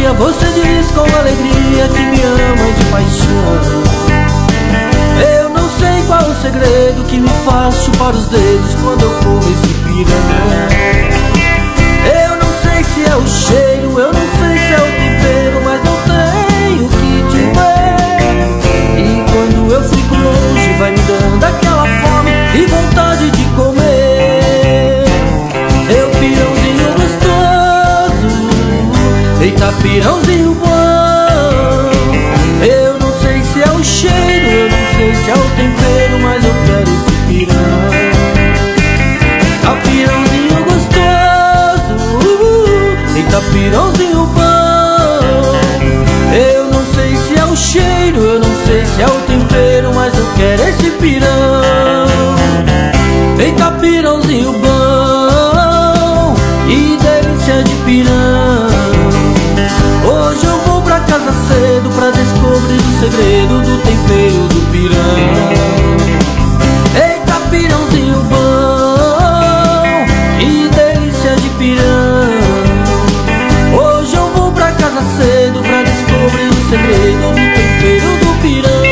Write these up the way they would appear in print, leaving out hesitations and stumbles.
dia você diz com alegria que me ama de paixão. Eu não sei qual o segredo que me faz chupar os dedos quando eu como esse pirão. Eu não sei se é o cheiro, eu não sei se é o tempero, mas não tenho que te ver. E quando eu fico longe vai me dando aquela fome e vontade de comer. Seu pirãozinho gostoso, eita pirãozinho bom. Eu não sei se é o cheiro, eu não sei se é o tempero, mas eu quero esse pirão. Tá pirãozinho gostoso, eita pirãozinho bom. Eu não sei se é o cheiro, eu não sei se é o tempero, mas eu quero esse pirão. Eita pirãozinho bom, e delícia de pirão. Hoje eu vou pra casa cedo pra descobrir o segredo do tempero do pirão. Eita pirãozinho bom, e delícia de pirão. Hoje eu vou pra casa cedo pra descobrir o segredo do tempero do pirão.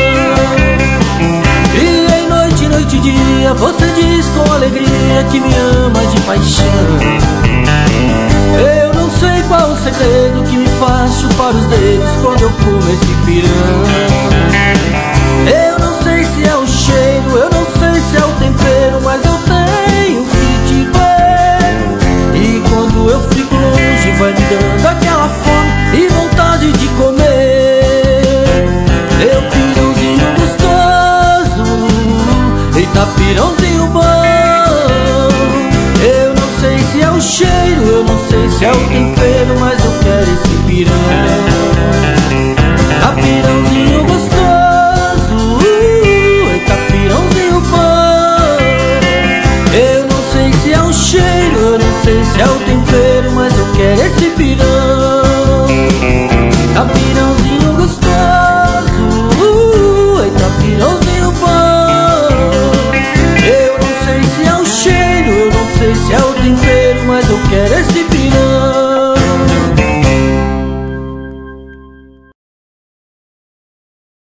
E em noite, noite e dia você diz com alegria que me ama de paixão. Eu não sei qual o segredo que me faz chupar os dedos quando eu como esse pirão. Eu não sei se é o cheiro, eu não sei se é o tempero, mas eu tenho que te ver. E quando eu fico longe vai me dando aquela fome e vontade de comer. Meu pirãozinho gostoso, eita pirãozinho bom. Eu não sei se é o cheiro, eu não sei se é o tempero, mas eu quero esse pirão. Tá pirãozinho gostoso, eita pirãozinho bom. Eu não sei se é o cheiro, eu não sei se é o tempero, mas eu quero esse pirão. Tá pirãozinho gostoso, eita pirãozinho bom. Eu não sei se é o cheiro, eu não sei se é o tempero, mas eu quero esse pirão.